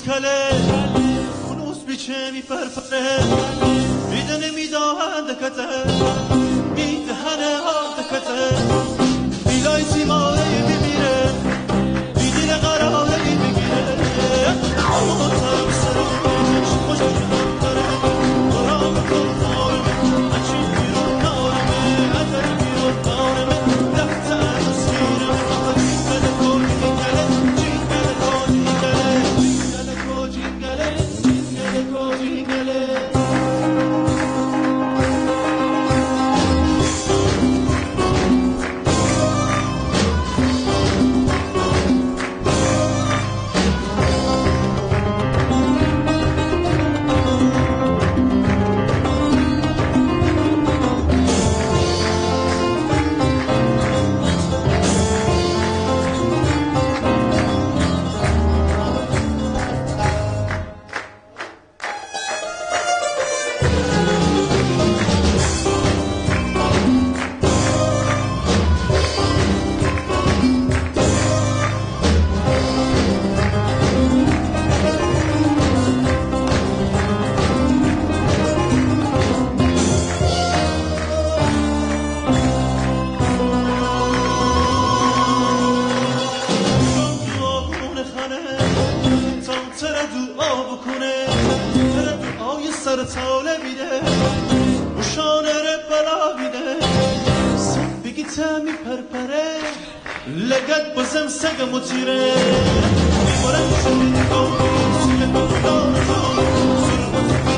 کله خونوس بیچه می پرپره میدنه میداهنده کته میدهنه آده کته میلای سیماره میمیره میدینه قراره میگیره اما ترم سرمش خوش داره برام کنارمه اچی بیرون نارمه اتر بیرون نارمه رفت عروس میرمه آقا جینگله کو جینگله جینگله کو جینگله جینگله کو جینگله جینگله کو جینگله سر تاله میده وشانه رو بلا میده بگی تمی پرپره لگت بازم سگ مطیره میمارم شده نگاه سیگه کنم